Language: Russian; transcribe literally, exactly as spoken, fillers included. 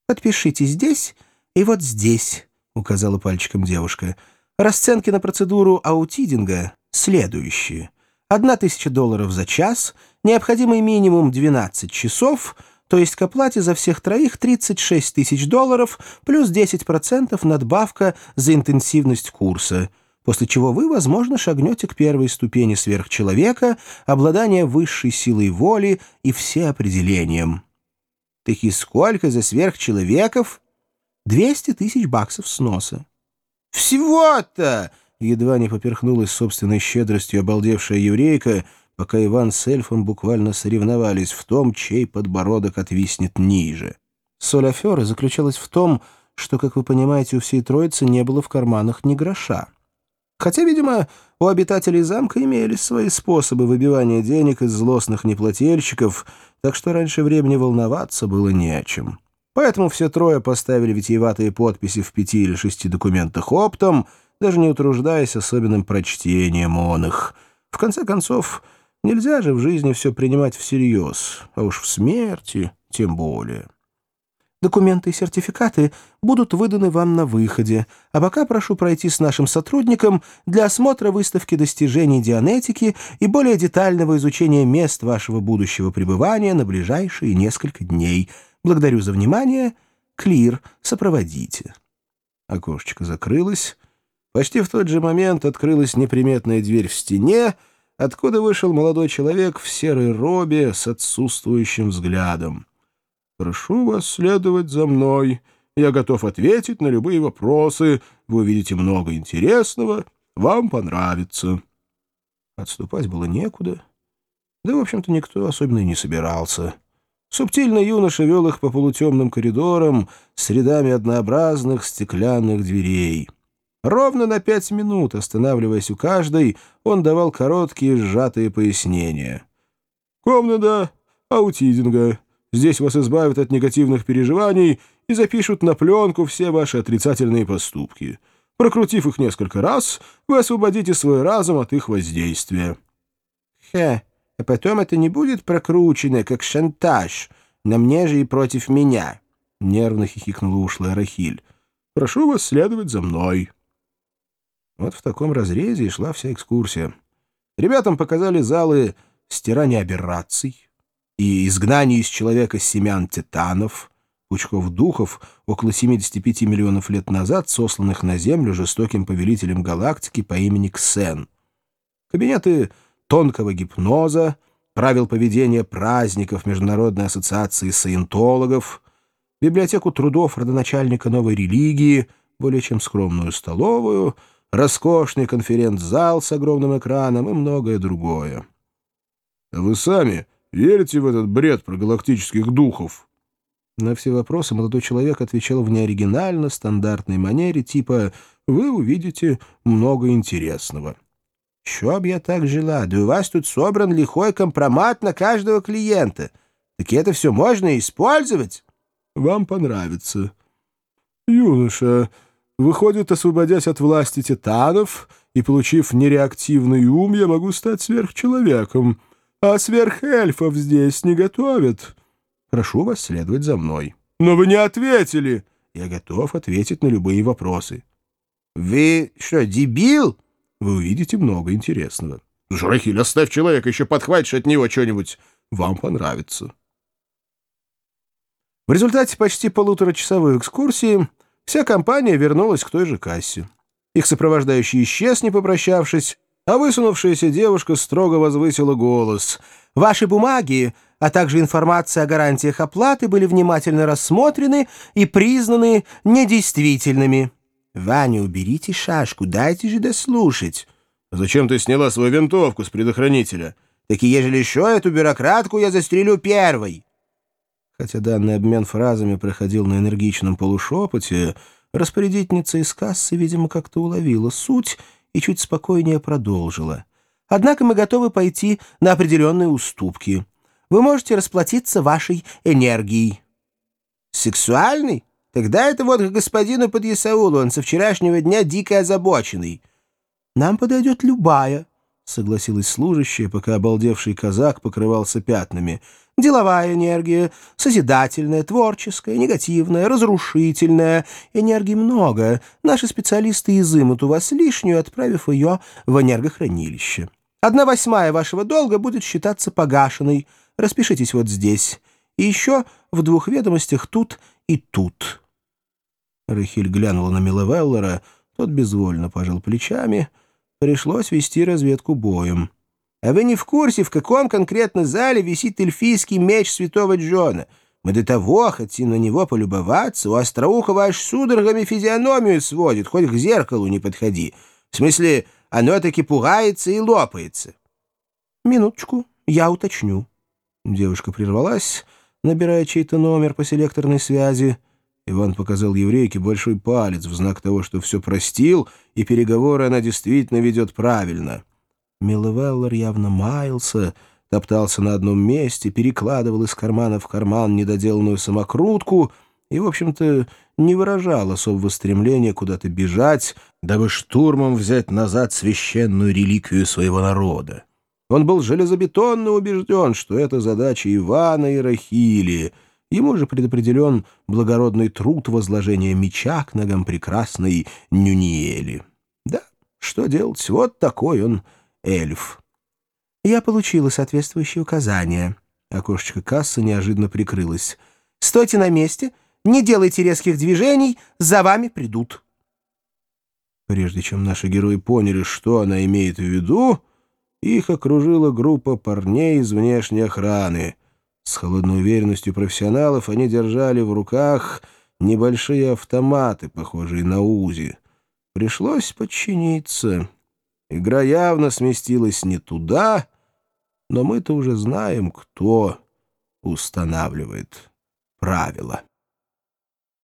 «Подпишите здесь и вот здесь», — указала пальчиком девушка. «Расценки на процедуру аутидинга следующие. Одна тысяча долларов за час, необходимый минимум двенадцать часов, то есть к оплате за всех троих тридцать шесть тысяч долларов плюс десять процентов надбавка за интенсивность курса, после чего вы, возможно, шагнете к первой ступени сверхчеловека, обладания высшей силой воли и всеопределением». «Так и сколько за сверхчеловеков?» «двести тысяч баксов сноса». «Всего-то!» — едва не поперхнулась собственной щедростью обалдевшая еврейка, пока Иван с эльфом буквально соревновались в том, чей подбородок отвиснет ниже. Соль аферы заключалась в том, что, как вы понимаете, у всей троицы не было в карманах ни гроша. Хотя, видимо, у обитателей замка имелись свои способы выбивания денег из злостных неплательщиков, так что раньше времени волноваться было не о чем. Поэтому все трое поставили витиеватые подписи в пяти или шести документах оптом, даже не утруждаясь особенным прочтением он их. В конце концов, нельзя же в жизни все принимать всерьез, а уж в смерти тем более. Документы и сертификаты будут выданы вам на выходе, а пока прошу пройти с нашим сотрудником для осмотра выставки достижений Дианетики и более детального изучения мест вашего будущего пребывания на ближайшие несколько дней. Благодарю за внимание. Клир, сопроводите». Окошечко закрылось. Почти в тот же момент открылась неприметная дверь в стене, откуда вышел молодой человек в серой робе с отсутствующим взглядом. «Прошу вас следовать за мной. Я готов ответить на любые вопросы. Вы увидите много интересного. Вам понравится». Отступать было некуда. Да, в общем-то, никто особенно и не собирался. Субтильный юноша вел их по полутемным коридорам с рядами однообразных стеклянных дверей. Ровно на пять минут, останавливаясь у каждой, он давал короткие сжатые пояснения. «Комната аутидинга. Здесь вас избавят от негативных переживаний и запишут на пленку все ваши отрицательные поступки. Прокрутив их несколько раз, вы освободите свой разум от их воздействия». «Хе, а потом это не будет прокручено, как шантаж, на мне же и против меня», — нервно хихикнула ушлая Рахиль. «Прошу вас следовать за мной». Вот в таком разрезе и шла вся экскурсия. Ребятам показали залы стирания аберраций и изгнание из человека семян титанов, пучков духов, около семидесяти пяти миллионов лет назад сосланных на Землю жестоким повелителем галактики по имени Ксен. Кабинеты тонкого гипноза, правил поведения праздников Международной ассоциации саентологов, библиотеку трудов родоначальника новой религии, более чем скромную столовую, роскошный конференц-зал с огромным экраном и многое другое. «А вы сами верите в этот бред про галактических духов?» На все вопросы молодой человек отвечал в неоригинально стандартной манере, типа «Вы увидите много интересного». «Що б я так жила? Да у вас тут собран лихой компромат на каждого клиента. Так это все можно использовать?» «Вам понравится. Юноша, выходит, освободясь от власти титанов и получив нереактивный ум, я могу стать сверхчеловеком, а сверхэльфов здесь не готовят. Прошу вас следовать за мной». «Но вы не ответили!» «Я готов ответить на любые вопросы». «Вы что, дебил?» «Вы увидите много интересного». «Рахиль, оставь человека, еще подхватишь от него что-нибудь. Вам понравится». В результате почти полуторачасовой экскурсии вся компания вернулась к той же кассе. Их сопровождающий исчез, не попрощавшись, а высунувшаяся девушка строго возвысила голос. «Ваши бумаги, а также информация о гарантиях оплаты были внимательно рассмотрены и признаны недействительными». «Ваня, уберите шашку, дайте же дослушать». «Зачем ты сняла свою винтовку с предохранителя?» «Так и ежели шо, эту бюрократку я застрелю первой». Хотя данный обмен фразами проходил на энергичном полушепоте, распорядительница из кассы, видимо, как-то уловила суть и чуть спокойнее продолжила. «Однако мы готовы пойти на определенные уступки. Вы можете расплатиться вашей энергией». «Сексуальный? Тогда это вот к господину Подъясаулу, он со вчерашнего дня дико озабоченный». «Нам подойдет любая. — согласилась служащая, пока обалдевший казак покрывался пятнами. «Деловая энергия, созидательная, творческая, негативная, разрушительная. Энергии много. Наши специалисты изымут у вас лишнюю, отправив ее в энергохранилище. Одна восьмая вашего долга будет считаться погашенной. Распишитесь вот здесь. И еще в двух ведомостях тут и тут». Рахиль глянула на Миловеллера, тот безвольно пожал плечами. Пришлось вести разведку боем. «А вы не в курсе, в каком конкретно зале висит эльфийский меч святого Джона? Мы до того хотим на него полюбоваться, у Остроухова аж судорогами физиономию сводит, хоть к зеркалу не подходи. В смысле, оно таки пугается и лопается». «Минуточку, я уточню». Девушка прервалась, набирая чей-то номер по селекторной связи. Иван показал еврейке большой палец в знак того, что все простил, и переговоры она действительно ведет правильно. Миловеллер явно маялся, топтался на одном месте, перекладывал из кармана в карман недоделанную самокрутку и, в общем-то, не выражал особого стремления куда-то бежать, дабы штурмом взять назад священную реликвию своего народа. Он был железобетонно убежден, что это задача Ивана и Рахили. Ему же предопределен благородный труд возложения меча к ногам прекрасной Нюниели. Да, что делать, вот такой он эльф. Я получила соответствующие указания. Окошечко кассы неожиданно прикрылось. «Стойте на месте, не делайте резких движений, за вами придут». Прежде чем наши герои поняли, что она имеет в виду, их окружила группа парней из внешней охраны. С холодной уверенностью профессионалов они держали в руках небольшие автоматы, похожие на УЗИ. Пришлось подчиниться. Игра явно сместилась не туда, но мы-то уже знаем, кто устанавливает правила.